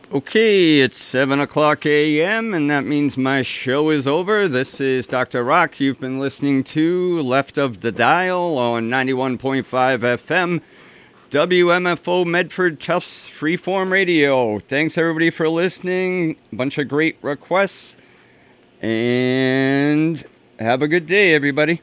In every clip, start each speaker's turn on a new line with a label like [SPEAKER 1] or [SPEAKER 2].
[SPEAKER 1] Okay, it's 7 o'clock a.m., and that means my show is over. This is Dr. Rock. You've been listening to Left of the Dial on 91.5 FM, WMFO Medford Tufts Freeform Radio. Thanks, everybody, for listening. A bunch of great requests, and have a good day, everybody.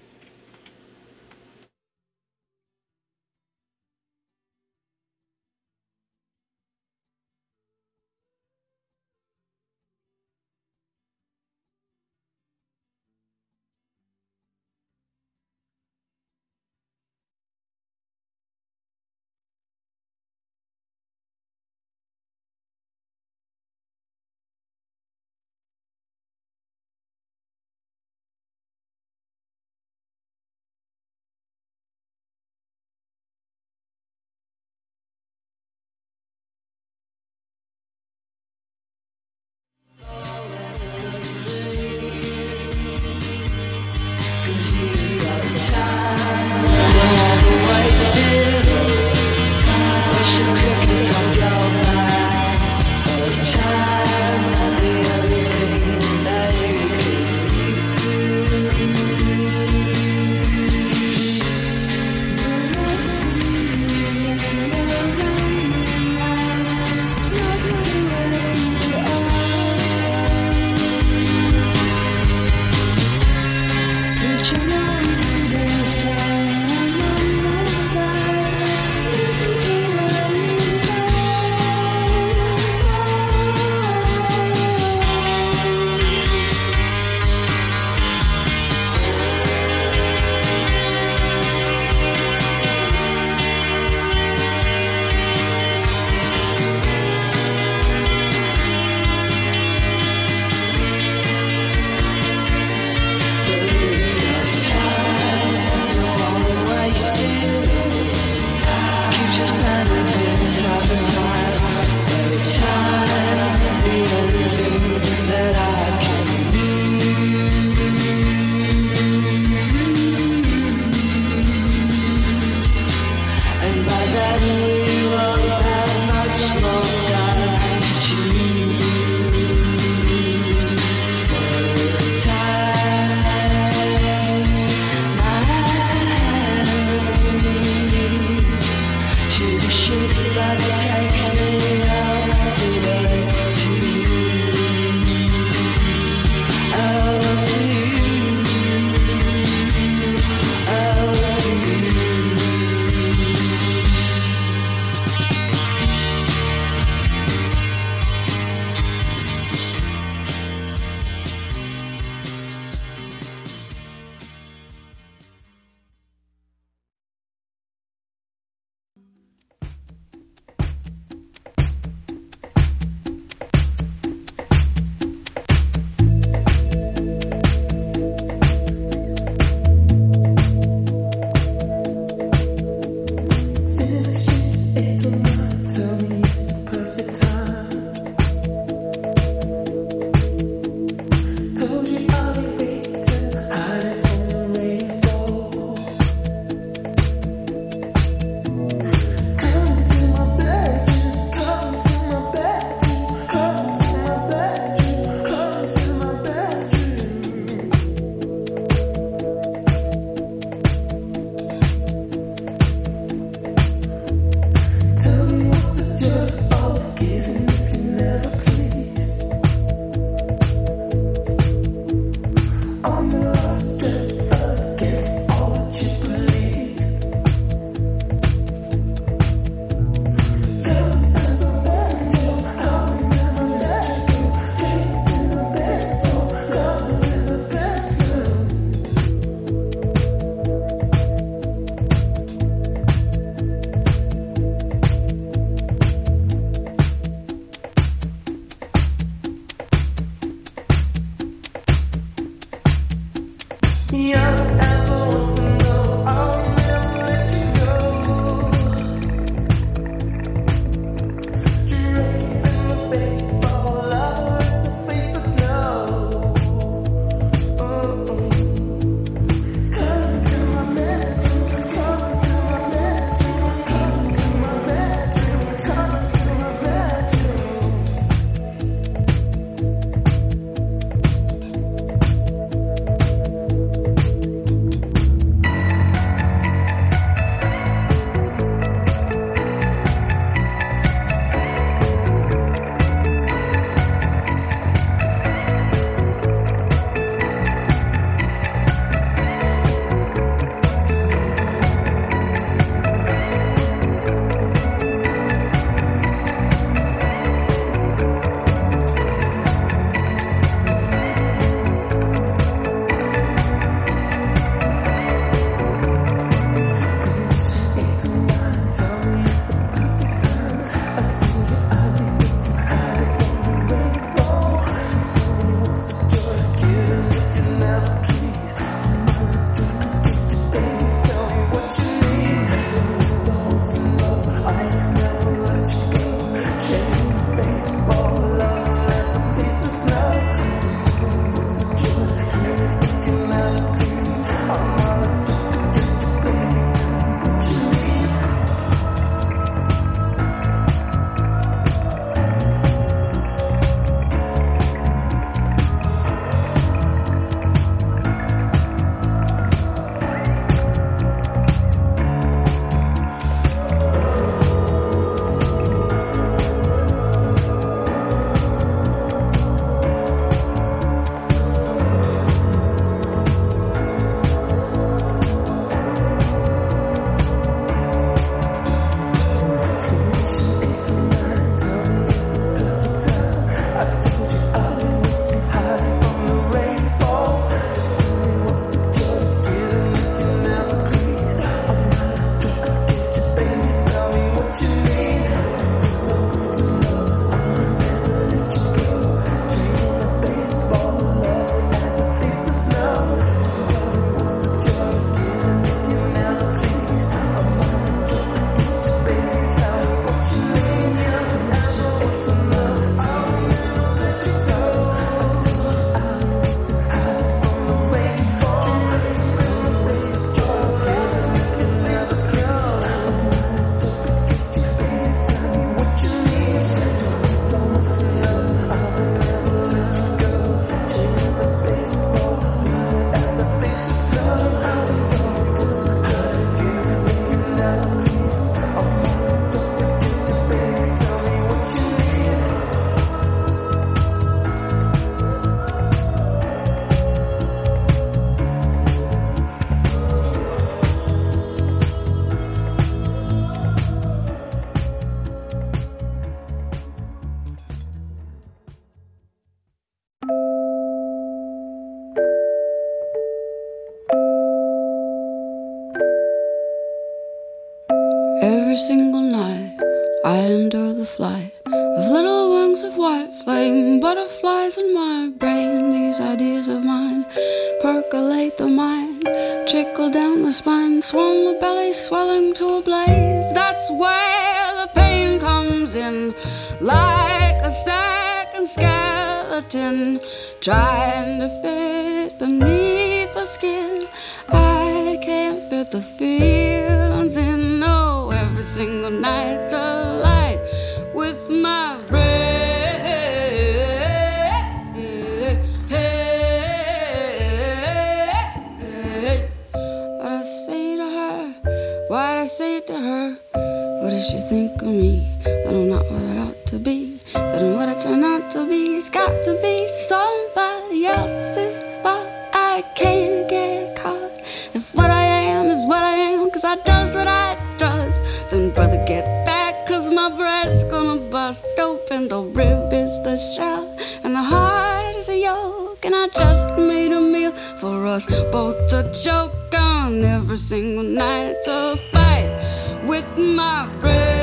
[SPEAKER 2] Every single night I endure the flight of little wings of white flame, butterflies in my brain. These ideas of mine percolate the mind, trickle down the spine, swirl the belly, swelling to a blaze. That's where the pain comes in, like a second skeleton trying to fit beneath the skin. I can't fit the feelings in. No, every single night's a light with my brain. What I say to her, what I say to her. What does she think of me? That I'm not what I ought to be, that I'm what I try not to be. It's got to be somebody else's fault. I can't get caught. If what I am is what I am, 'cause I does what I does, then brother get back, 'cause my breast's gonna bust open. The rib is the shell and the heart is a yolk, and I just made a meal for us both to choke on. Every single night it's a fight with my breath.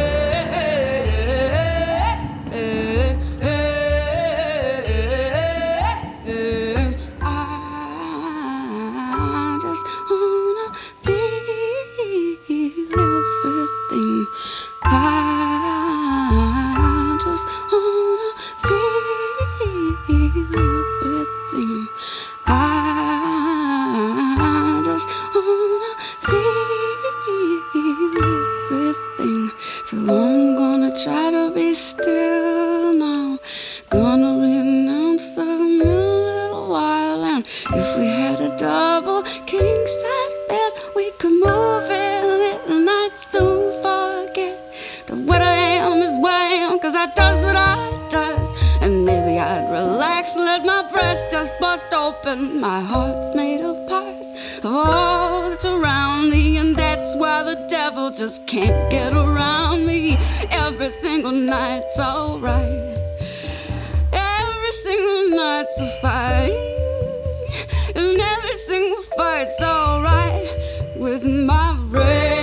[SPEAKER 2] Try to be still now. Gonna renounce the middle while, and if we had a double king size bed, we could move in and I'd soon forget that what I am is what I am, 'cause I does what I does. And maybe I'd relax, let my breast just bust open. My heart's made of parts of all that's around me, and that's why the devil just can't get around me. Every single night's alright. Every single night's a fight, and every single fight's alright with my brain.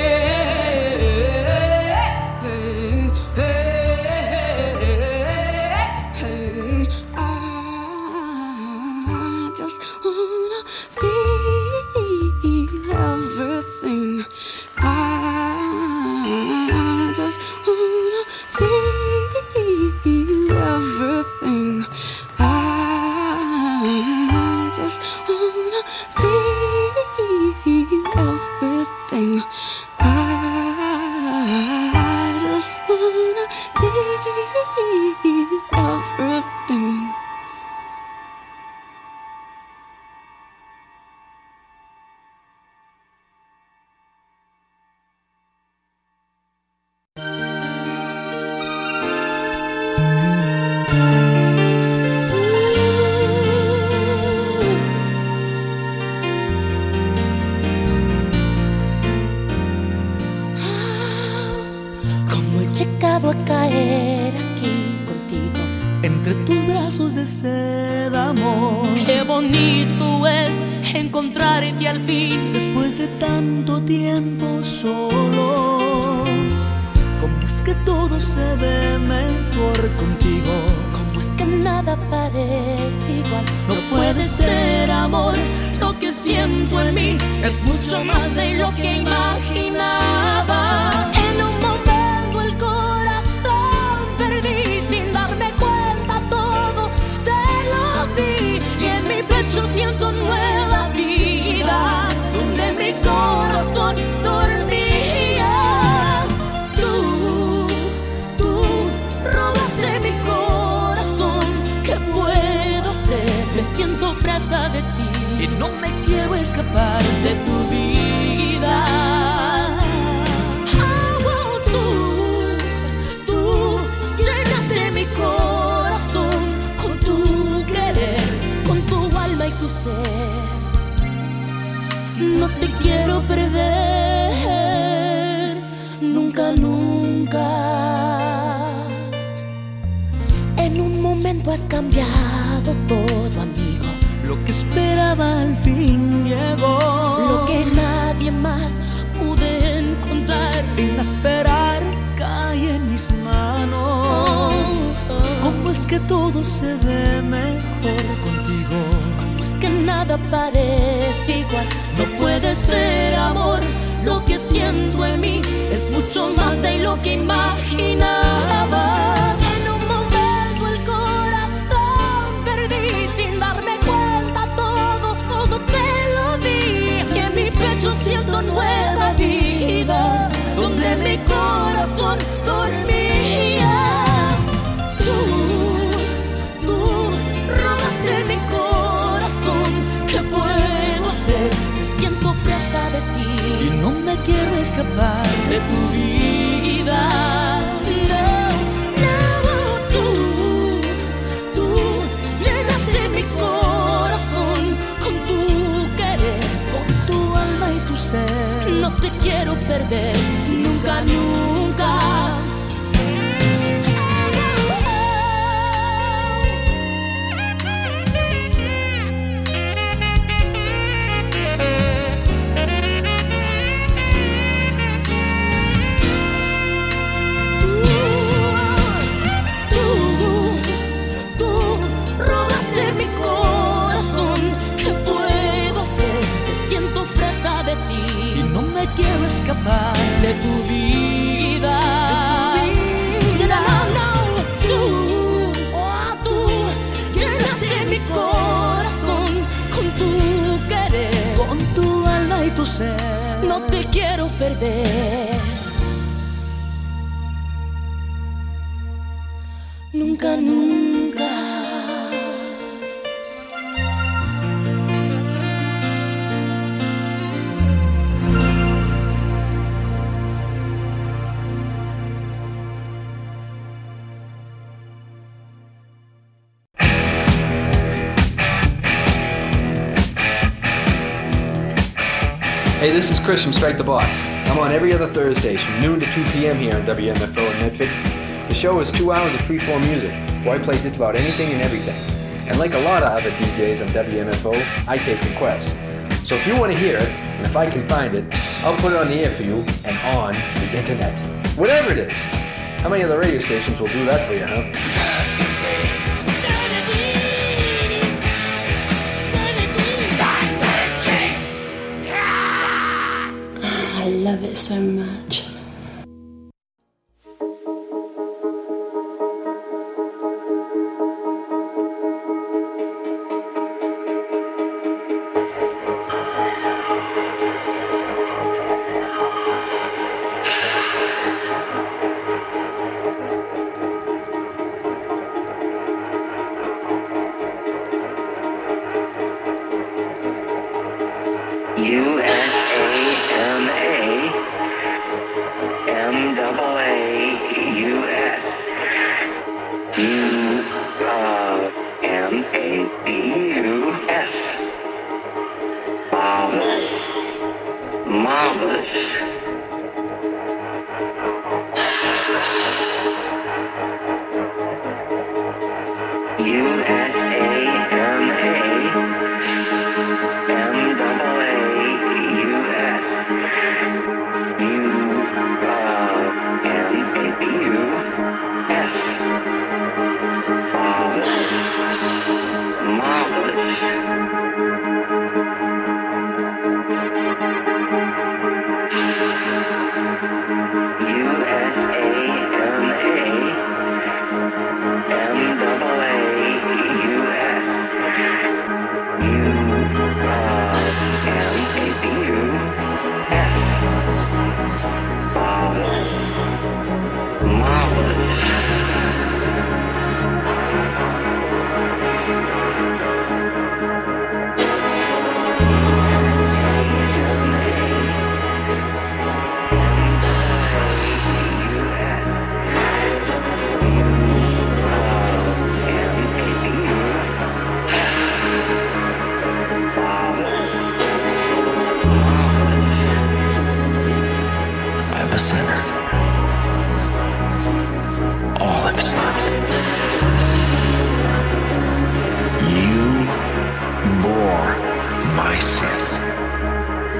[SPEAKER 2] I just wanna feel everything. I just wanna feel everything. I just wanna feel everything. I just wanna feel everything.
[SPEAKER 3] A caer aquí contigo
[SPEAKER 4] entre tus brazos de seda, amor.
[SPEAKER 3] Qué bonito es encontrarte al fin
[SPEAKER 4] después de tanto tiempo solo. ¿Cómo es que todo se ve mejor contigo?
[SPEAKER 3] ¿Cómo es que nada parece igual? No puede ser, amor, lo que siento en mí es mucho más de lo que imaginaba. En un momento el corazón perdí, sin darme cuenta todo te lo di, y en mi pecho siento nueva vida, donde mi corazón dormía. Tú robaste mi corazón. ¿Qué puedo hacer? Me siento presa de ti
[SPEAKER 4] y no me quiero escapar
[SPEAKER 3] de tu vida. Tú llenaste mi corazón con tu querer, con tu alma y tu ser. No te quiero perder, nunca, nunca. En un momento has cambiado todo, amigo.
[SPEAKER 4] Lo que esperaba al fin llegó,
[SPEAKER 3] lo que nadie más pude encontrar
[SPEAKER 4] sin esperar mis manos. ¿Cómo es que todo se ve mejor contigo?
[SPEAKER 3] ¿Cómo es que nada parece igual? No puede ser amor, lo que siento en mí es mucho más de lo que imaginaba. En un momento el corazón perdí, sin darme cuenta todo te lo di. Y en mi pecho siento nueva vida, donde mi corazón dormía. Tú robaste mi corazón. ¿Qué puedo hacer? Me siento presa de ti
[SPEAKER 4] y no me quiero escapar
[SPEAKER 3] de tu vida. Tú llenaste mi corazón con tu querer,
[SPEAKER 4] con tu alma y tu ser.
[SPEAKER 3] No te quiero perder, nunca, nunca.
[SPEAKER 4] Quiero escapar
[SPEAKER 3] de tu vida. Tú llenaste mi corazón con tu querer,
[SPEAKER 4] con tu alma y tu ser.
[SPEAKER 3] No te quiero perder, nunca, nunca.
[SPEAKER 5] Hey, this is Chris from Strike the Box. I'm on every other Thursdays from noon to 2 p.m. here on WMFO in Medford. The show is 2 hours of free-form music, where I play just about anything and everything. And like a lot of other DJs on WMFO, I take requests. So if you want to hear it, and if I can find it, I'll put it on the air for you and on the internet. Whatever it is. How many other radio stations will do that for you, huh?
[SPEAKER 2] I love it so much.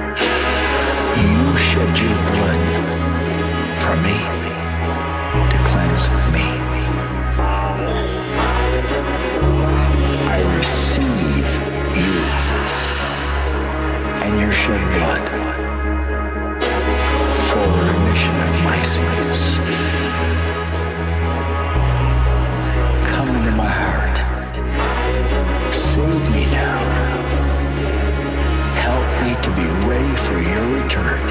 [SPEAKER 6] shed your blood for me to cleanse. license me. I receive you and your shed blood for the remission of my sins. Come into my heart. Save me now. Help me to be ready for your return.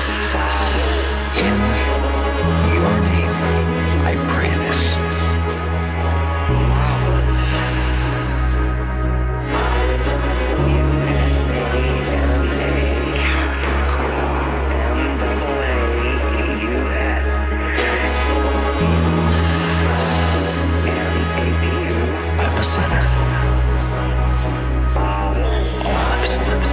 [SPEAKER 6] In your name, I pray this. I'm a sinner. All I've sinned.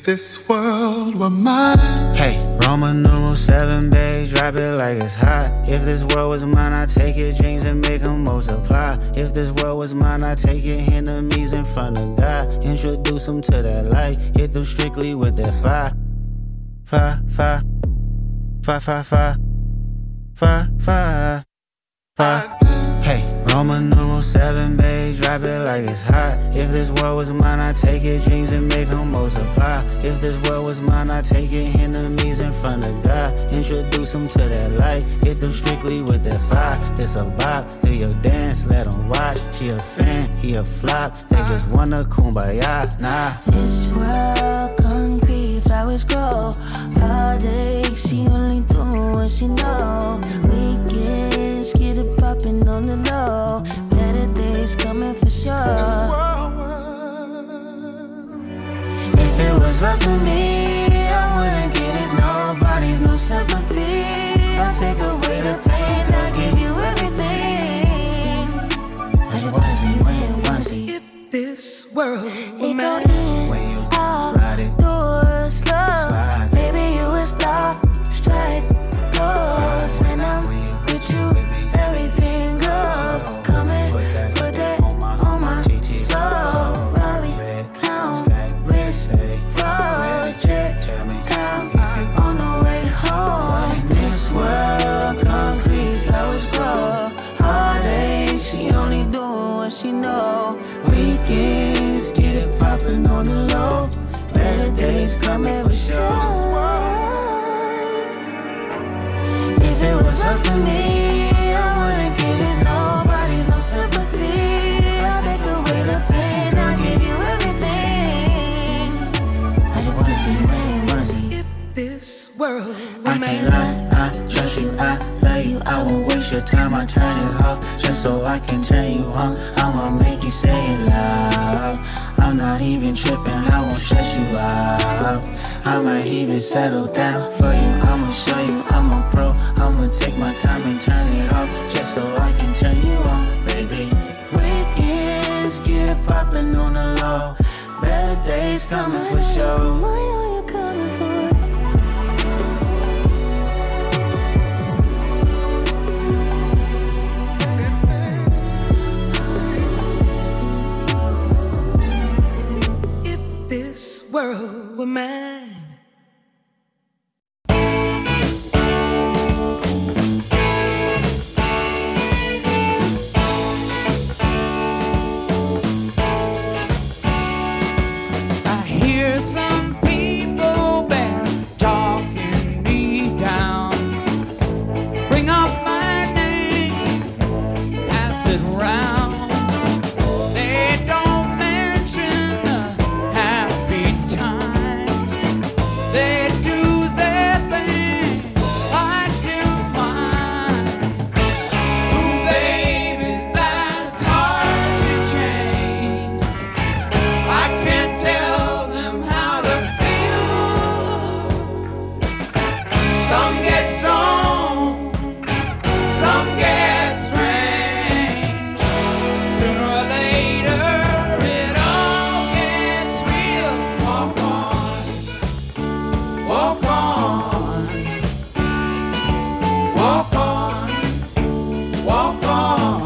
[SPEAKER 7] this world were mine.
[SPEAKER 8] Hey, Roman numeral 7, babe, drop it like it's hot. If this world was mine, I'd take your dreams and make them multiply. If this world was mine, I'd take your enemies in front of God. Introduce them to that light, hit them strictly with that fire. Fire, fire, fire, fire, fire, fire, fire, fire. Hey, Roman numeral 7, babe, drop it like it's hot. If this world was mine, I'd take your dreams and make them multiply. If this world was mine, I'd take your enemies in front of God. Introduce them to that light, hit them strictly with that fire. This a bop, do your dance, let them watch. She a fan, he a flop, they just wanna kumbaya, nah.
[SPEAKER 3] This world concrete, flowers grow. Heartache, she only do what she know. Weekends, get it poppin' on the low. Better days coming for sure. If it was up to me, I wouldn't give it nobody's no sympathy. I'll take away the pain, I'll give you everything. I just wanna see when, wanna see
[SPEAKER 7] if this world were
[SPEAKER 3] it
[SPEAKER 7] mine.
[SPEAKER 3] go in, out, door, slow. Maybe you would stop, strike, close. When I'm with you, everything goes. Come and put that on my soul. Robbie, clown, wrist, froze, check, down, on the way home. This world, concrete, flowers grow. Heartache, she only doing what she know. Weekends, get it poppin' on the low. Better days coming for sure. If it was up to me, I wouldn't give it nobody's no sympathy. I'll take away the pain, I'll give you everything. I just wanna see when, wanna see
[SPEAKER 7] if this world were
[SPEAKER 8] I
[SPEAKER 7] mine.
[SPEAKER 8] can't lie, I trust you, I love you. I won't waste your time, I turn it off just so I can turn you on. I'ma make you say it loud. I'm not even tripping, I won't stress you out. I might even settle down for you. I'ma show you I'm a pro. I'ma take my time and turn it off just so I can turn you on, baby. Weekends, get it poppin' on the low. Better days coming for sure.
[SPEAKER 3] I know you're coming for it.
[SPEAKER 7] If this world were mine.
[SPEAKER 9] Some people been talking me down. Bring up my name, pass it round. They don't mention the happy times. They do their thing, I do mine. Ooh, baby, that's hard to change. I can't tell how to feel. Some get strong, some get strange. Sooner or later it all gets real. Walk on, walk on, walk on, walk on.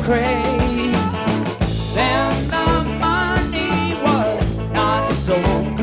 [SPEAKER 9] Craze. Then the money was not so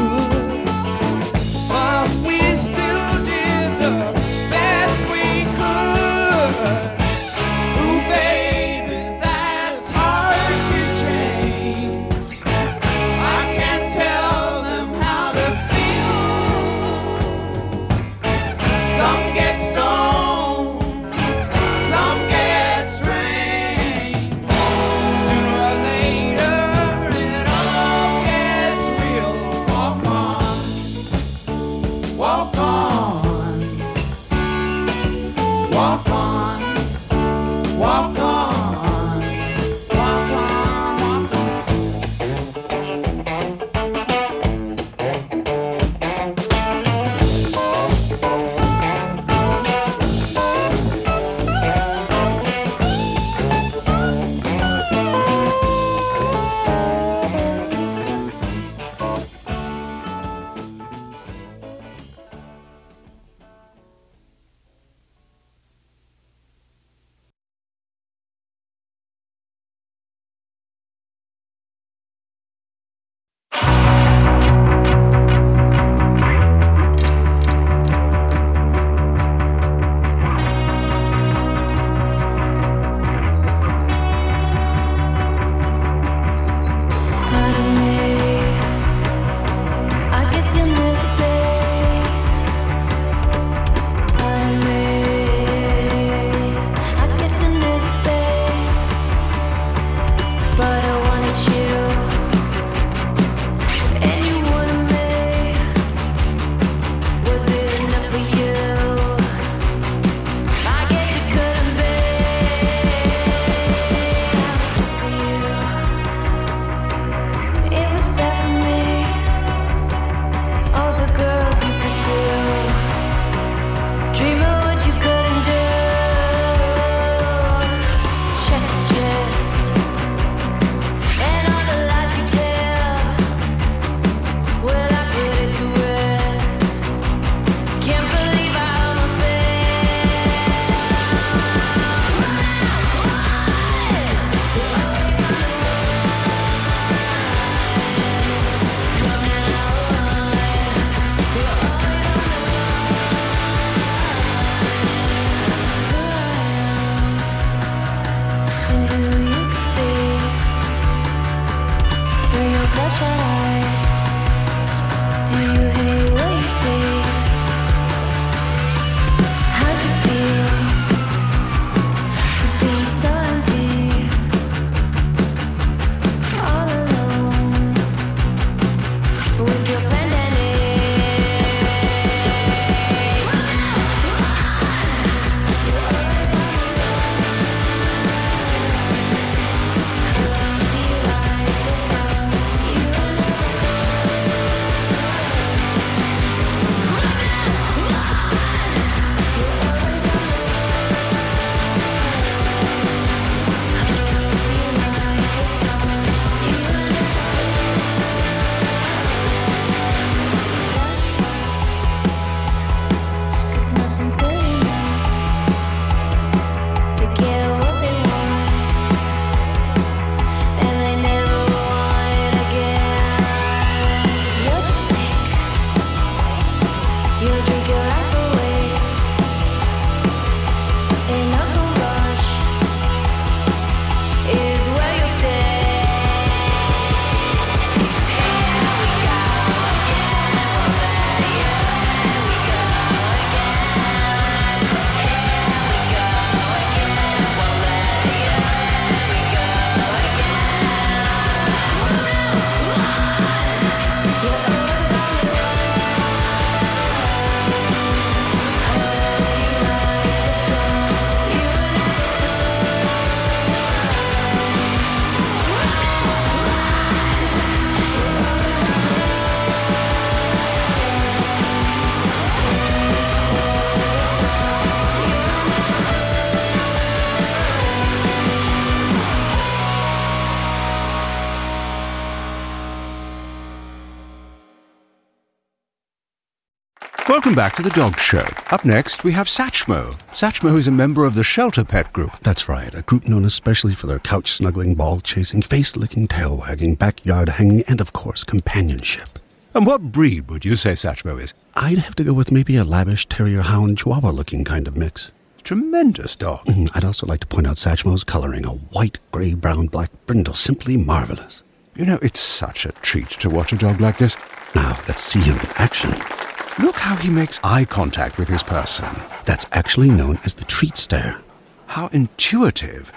[SPEAKER 10] Welcome back to the Dog Show. Up next, we have Satchmo. Satchmo is a member of the Shelter Pet Group.
[SPEAKER 11] That's right, a group known especially for their couch-snuggling, ball-chasing, face-licking, tail-wagging, backyard-hanging, and, of course, companionship.
[SPEAKER 10] And what breed would you say Satchmo is?
[SPEAKER 11] I'd have to go with maybe a lavish terrier-hound chihuahua-looking kind of mix.
[SPEAKER 10] Tremendous dog.
[SPEAKER 11] I'd also like to point out Satchmo's coloring, a white, gray, brown, black brindle, simply marvelous.
[SPEAKER 10] You know, it's such a treat to watch a dog like this.
[SPEAKER 11] Now, let's see him in action.
[SPEAKER 10] Look how he makes eye contact with his person.
[SPEAKER 11] That's actually known as the treat stare.
[SPEAKER 10] How intuitive.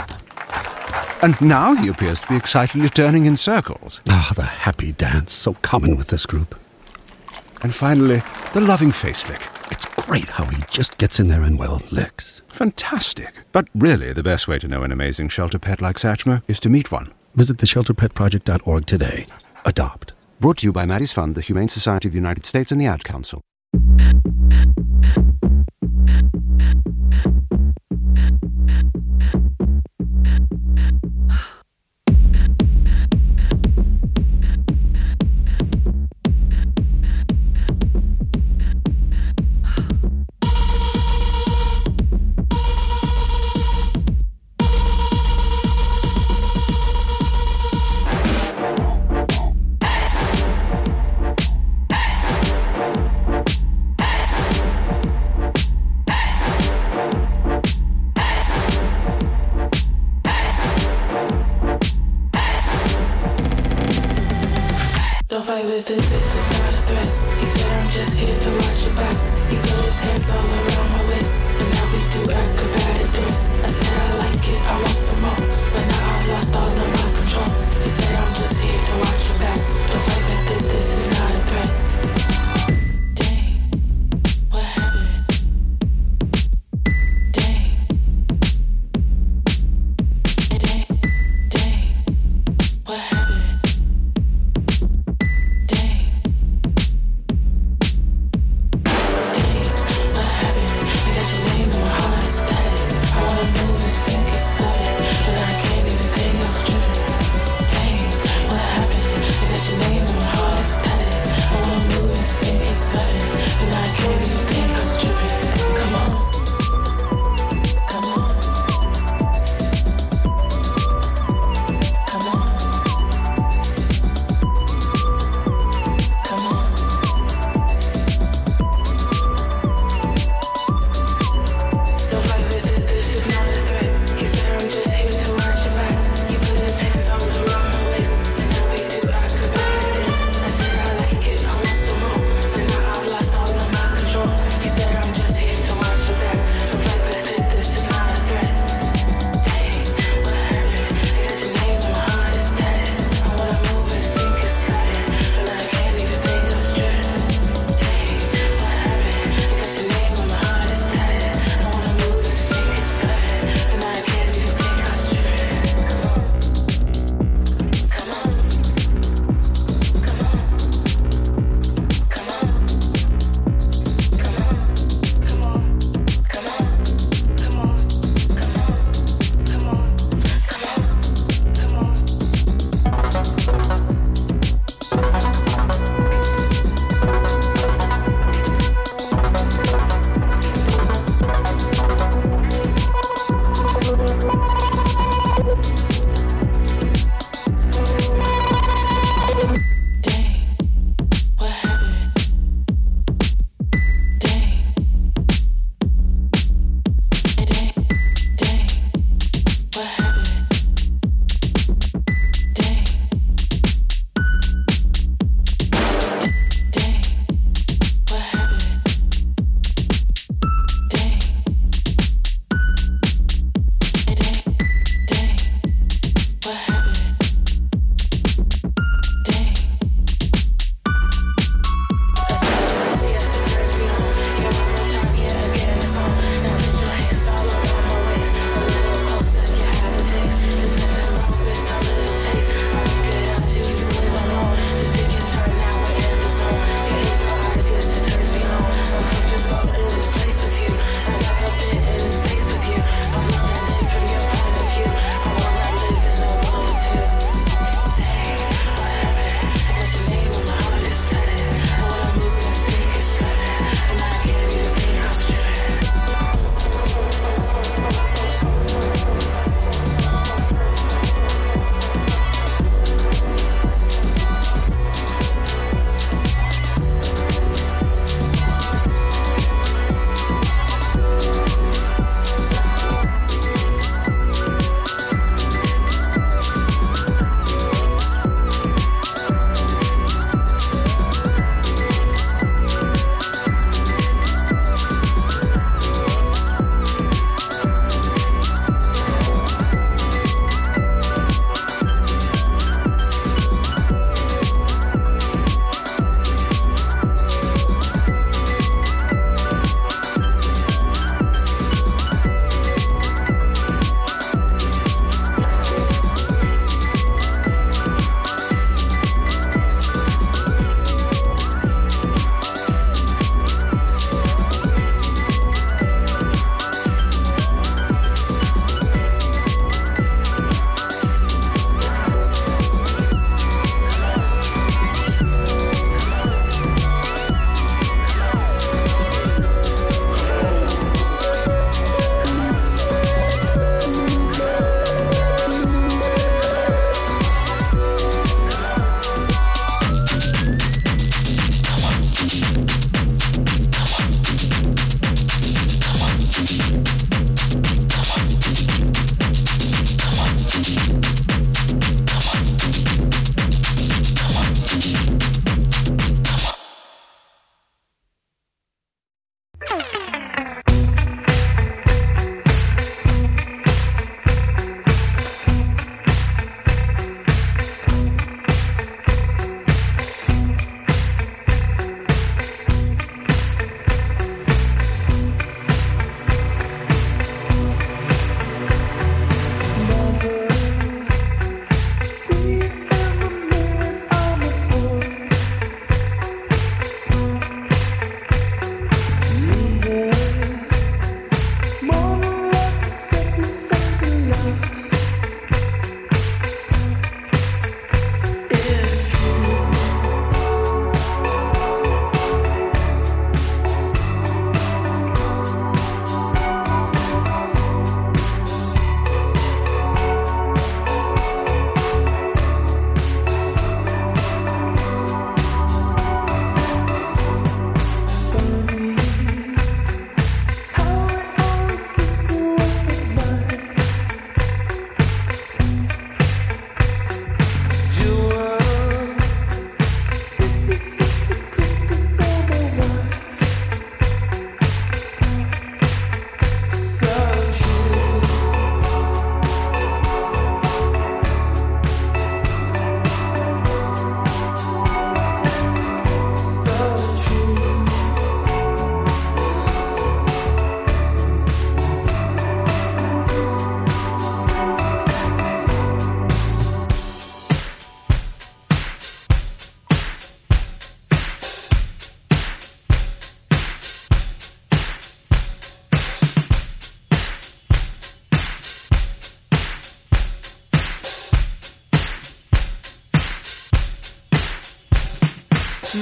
[SPEAKER 10] And now he appears to be excitedly turning in circles.
[SPEAKER 11] Ah, the happy dance, so common with this group.
[SPEAKER 10] And finally, the loving face lick.
[SPEAKER 11] It's great how he just gets in there and, well, licks.
[SPEAKER 10] Fantastic. But really, the best way to know an amazing shelter pet like Satchmo is to meet one.
[SPEAKER 11] Visit theshelterpetproject.org today. Adopt.
[SPEAKER 10] Brought to you by Maddie's Fund, the Humane Society of the United States, and the Ad Council.
[SPEAKER 12] Don't fight with it, this is not a threat. He said I'm just here to watch your back. He put his hands all around my waist, and now we do acrobatic dance. I said I like it, I want some more, but now I've lost all of my control. He said I'm just here to watch your back. Don't fight with it, this is not a threat.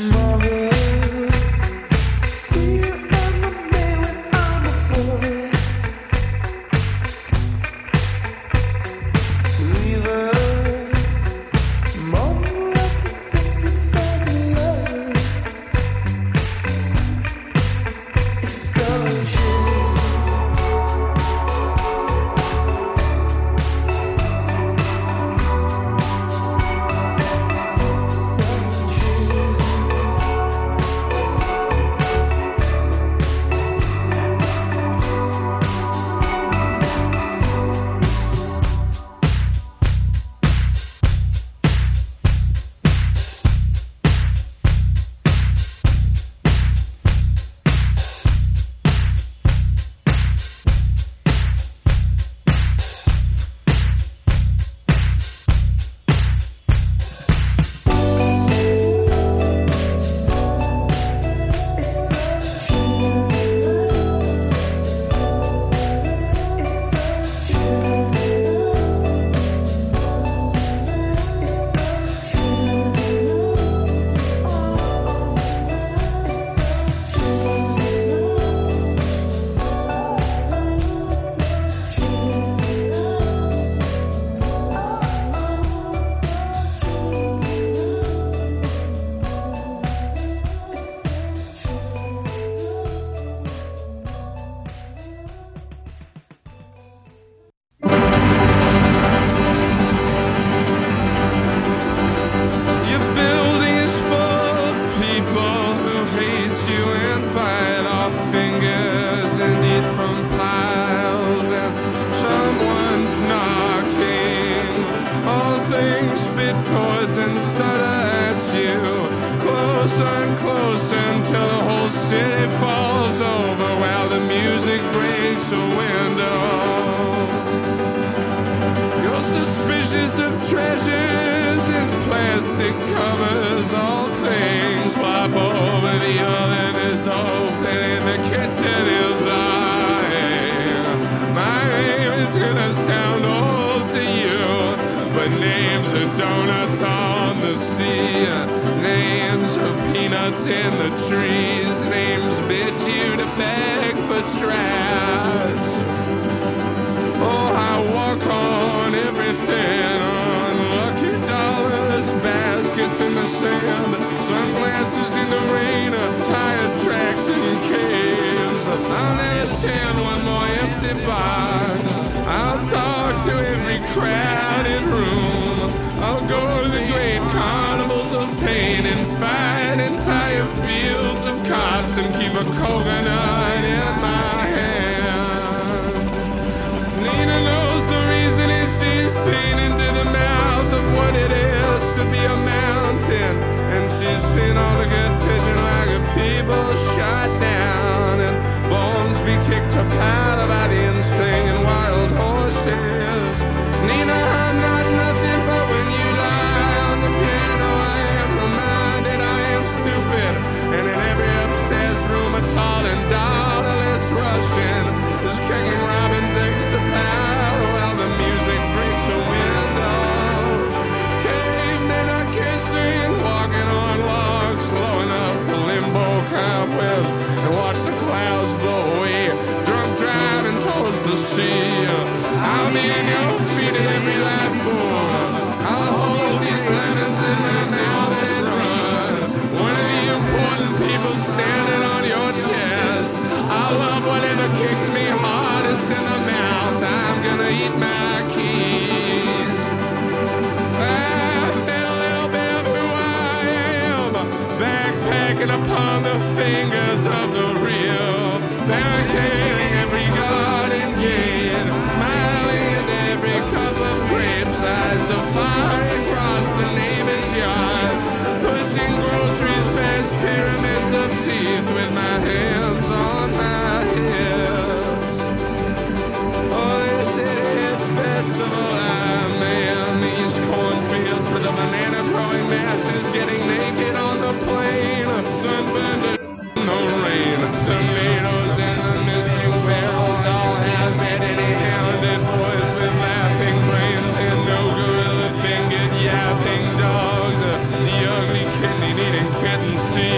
[SPEAKER 13] Kitten see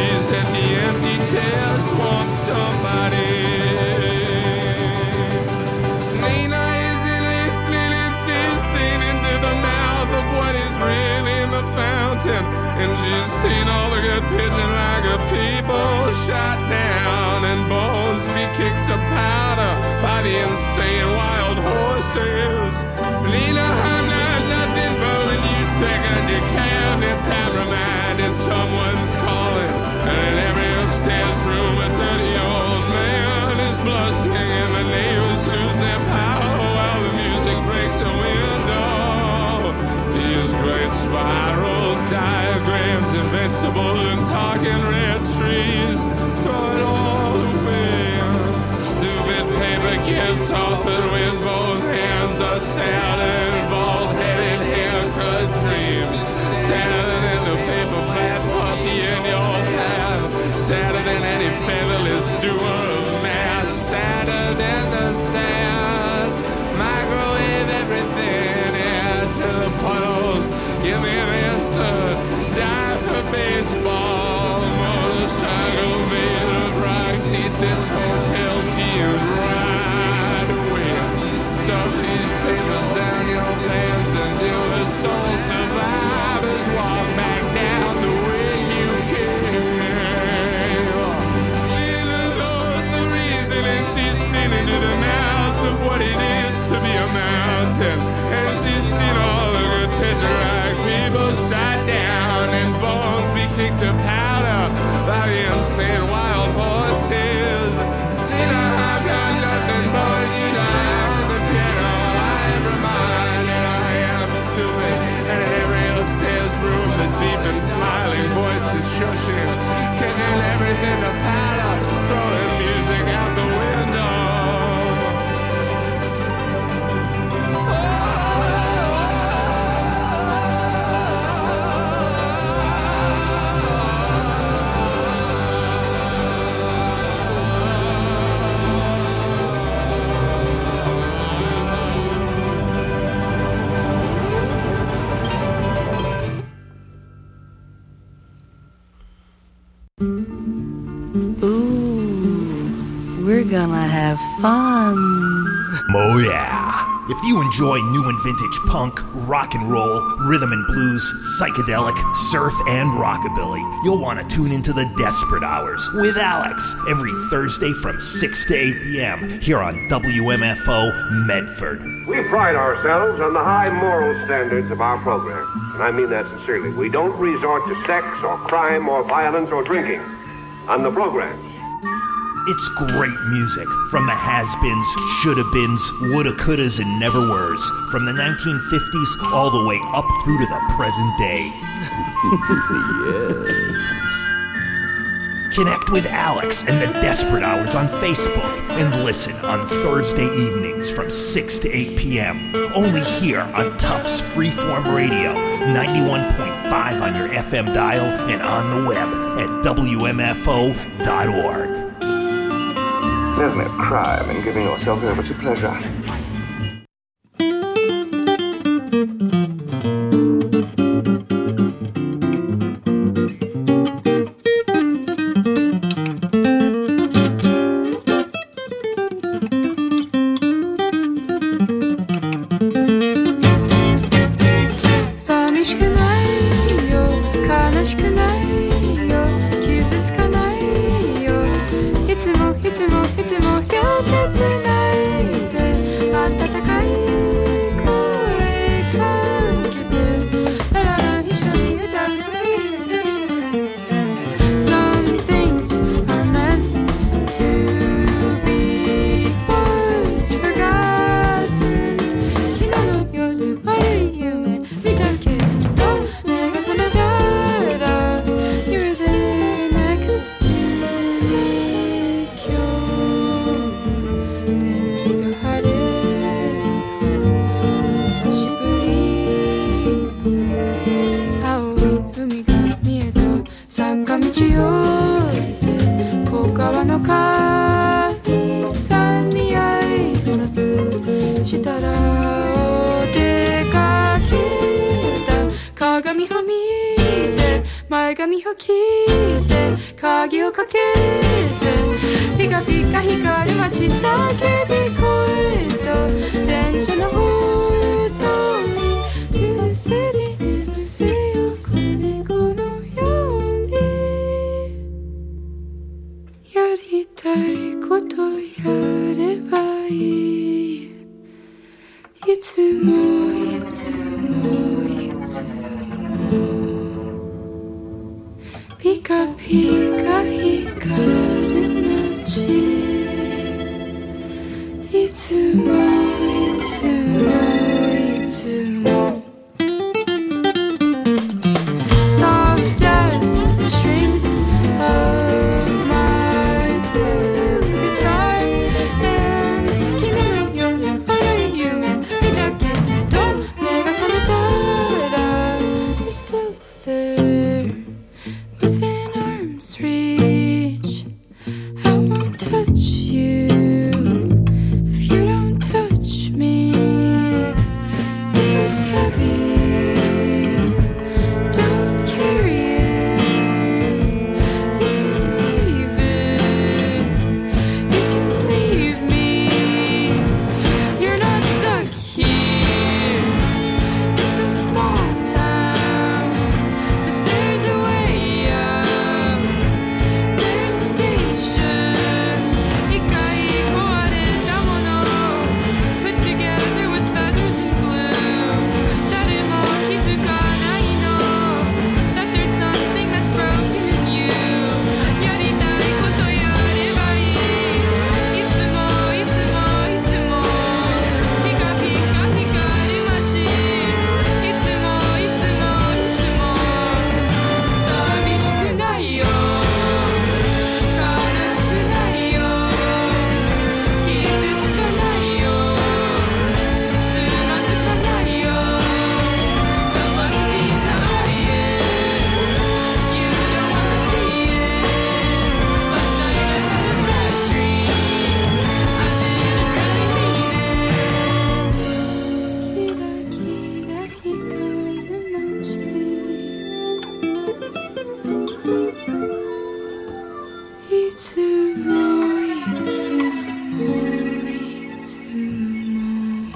[SPEAKER 13] just want somebody. Lena isn't listening and she's seen into the mouth of what is really in the fountain. And she's seen all the good pigeon like a people shot down and bones be kicked to powder by the insane wild horses. Lena, I'm not nothing but when you take on your cabinets, I'm reminded someone's calling. And in every upstairs room a dirty old man is blushing and the neighbors lose their power while the music breaks a window. These great spirals, diagrams and vegetables and talking red trees, throw it all away. Stupid paper gifts offered with both hands, a salad, bald-headed haircut dreams. Sadder than the paper fat puppy in your path. Sadder than any featherless doer of math. Sadder than the sad. Microwave everything into the puddles. Give me an answer. Die for baseball. Motorcycle made of rocks. Eat this hotel key and ride away. Stuff these papers down your pants until the soul survivors walk back down the way you came. Lena knows the reason and she's seen into the mouth of what it is to be a mountain. And she's seen all the good picture-like people shot down and bones be kicked to powder by the insane wild horses. Lena, I've got nothing but you down the piano. I am reminded I am stupid. And in every upstairs room, the deep and smiling voice is shushing, kicking everything to powder, throwing music out the window.
[SPEAKER 14] We're gonna have fun.
[SPEAKER 15] Oh yeah. If you enjoy new and vintage punk, rock and roll, rhythm and blues, psychedelic, surf, and rockabilly, you'll want to tune into the Desperate Hours with Alex every Thursday from 6 to 8 p.m. here on WMFO Medford.
[SPEAKER 16] We pride ourselves on the high moral standards of our program, and I mean that sincerely. We don't resort to sex or crime or violence or drinking on the programs.
[SPEAKER 15] It's great music from the has-beens, should-have-beens, woulda-couldas, and never-weres, from the 1950s all the way up through to the present day. Yes. Connect with Alex and the Desperate Hours on Facebook and listen on Thursday evenings from 6 to 8 p.m. Only here on Tufts Freeform Radio, 91.5 on your FM dial and on the web at WMFO.org.
[SPEAKER 17] There's no crime in giving yourself over to pleasure.
[SPEAKER 12] 鍵をかけてピカピカ光る街叫び声と電車の音にぐっすり眠るよ子猫のようにやりたいことやればいいいつもいつもいつもピカピカ光る街いつもいつもいつも Soft as the strings of my blue guitar and 昨日の夜悪い夢見たけれど目が覚めたら You're still there within arm's reach. I won't touch you if you don't touch me. If it's heavy, don't carry it. You can leave it. You can leave me. You're not stuck here. It's a small town, but there's a way out. There's a station. 一回壊れたもの Put together with feathers and glue. 誰も気づかないの That there's something that's broken in you. やりたいことやればいいいつもいつもいつもピカピカ光る街いつもいつもいつも寂しくないよ悲しくないよ傷つかないよつまずかないよ Don't look me in the eye You don't wanna see it Last night I had a bad dream I didn't really mean it キラキラ光る街いつもいつもいつも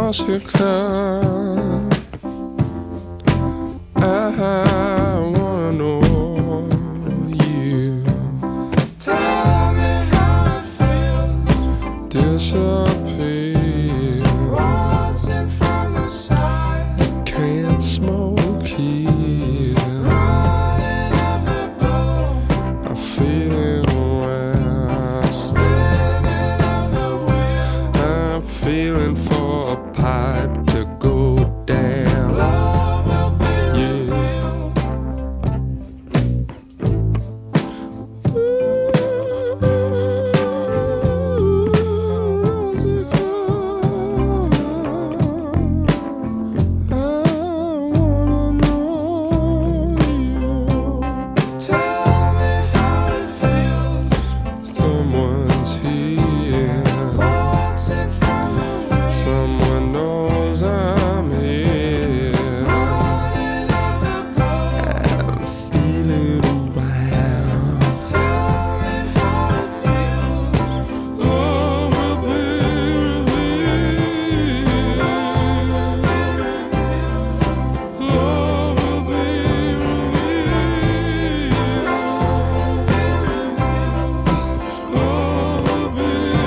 [SPEAKER 13] Jessica, I wanna know you. Tell me how it feels. Disappear. Watching from the side. Can't smoke here. Running every bone. I'm feeling well. Spinning every wheel. I'm feeling for a pipe to go down. Love will be revealed. Tell me how it feels. Someone's here. Watching from the way. Someone knows I'm here. Running every bone. I'm feeling around. Tell me how it feels. Love will be revealed. Love will be revealed. Love will be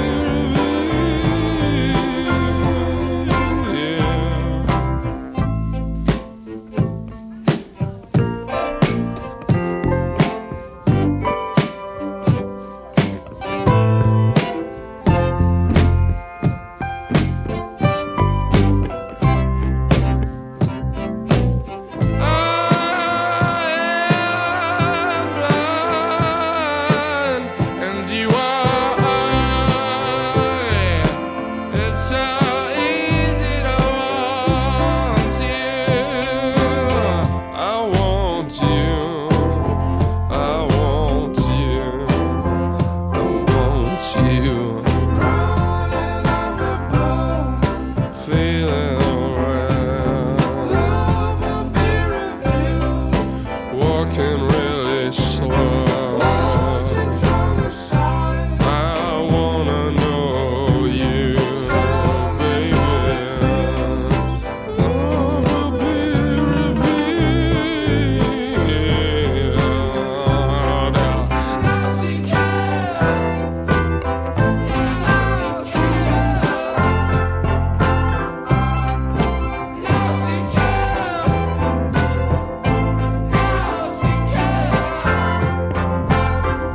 [SPEAKER 13] revealed. Yeah. And you are, yeah, it's